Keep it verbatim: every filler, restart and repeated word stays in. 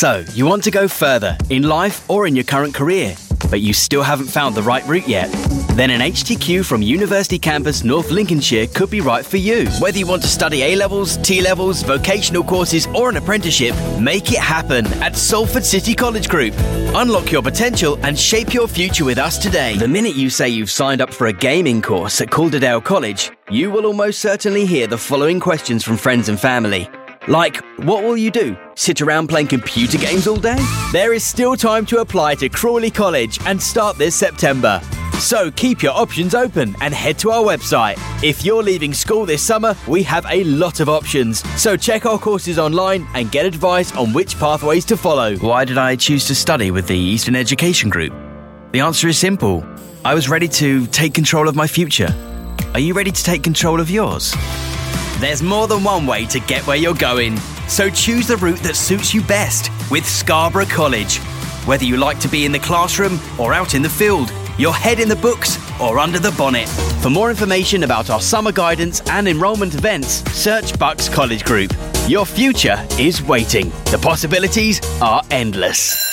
So, you want to go further in life or in your current career, but you still haven't found the right route yet? Then an H T Q from University Campus North Lincolnshire could be right for you. Whether you want to study A-levels, T-levels, vocational courses or an apprenticeship, make it happen at Salford City College Group. Unlock your potential and shape your future with us today. The minute you say you've signed up for a gaming course at Calderdale College, you will almost certainly hear the following questions from friends and family. Like, what will you do? Sit around playing computer games all day? There is still time to apply to Crawley College and start this September. So keep your options open and head to our website. If you're leaving school this summer, we have a lot of options. So check our courses online and get advice on which pathways to follow. Why did I choose to study with the Eastern Education Group? The answer is simple. I was ready to take control of my future. Are you ready to take control of yours? There's more than one way to get where you're going, so choose the route that suits you best with Scarborough College. Whether you like to be in the classroom or out in the field, your head in the books or under the bonnet. For more information about our summer guidance and enrolment events, search Bucks College Group. Your future is waiting. The possibilities are endless.